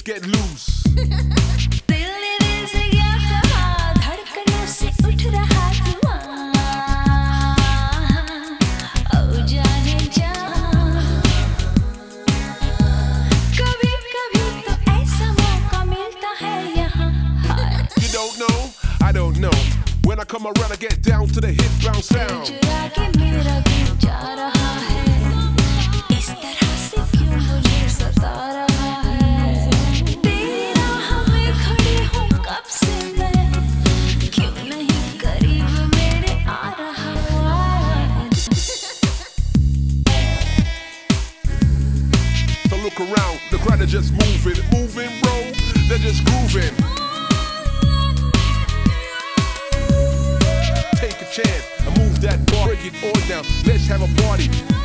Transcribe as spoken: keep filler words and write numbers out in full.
get loose. I don't know. When I come around, I get down to the hit bounce sound. So look around, the crowd are just moving, moving, bro. They're just grooving. Take a chance and move that bar, break it all down. Let's have a party.